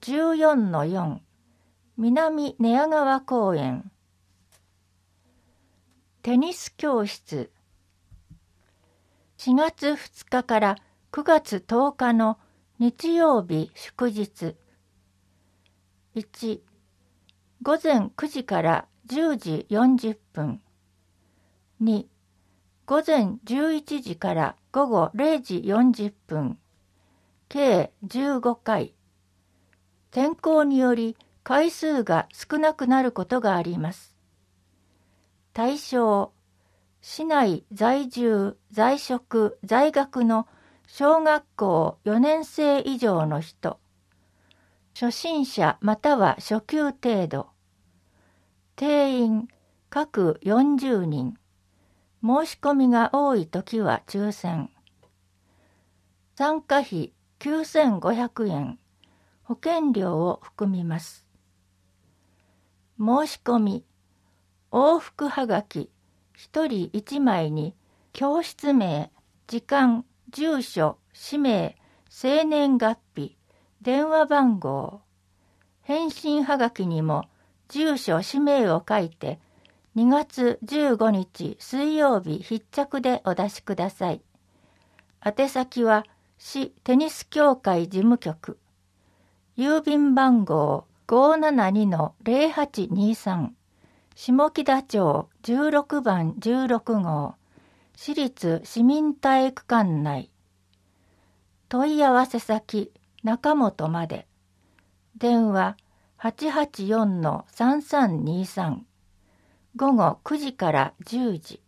14-4 南寝屋川公園。テニス教室。4月2日から9月10日の日曜日祝日。1、午前9時から10時40分。2、午前11時から午後0時40分。計15回。天候により回数が少なくなることがあります。対象、市内在住、在職、在学の小学校4年生以上の人。初心者または初級程度。定員各40人。申し込みが多いときは抽選。参加費9500円。保険料を含みます。申し込み。往復はがき1人1枚に教室名、時間、住所、氏名、生年月日、電話番号。返信はがきにも住所、氏名を書いて2月15日水曜日必着でお出しください。宛先は市テニス協会事務局。郵便番号 572-0823 下北町16番16号市立市民体育館内。問い合わせ先中本まで。電話884-3323。午後9時から10時。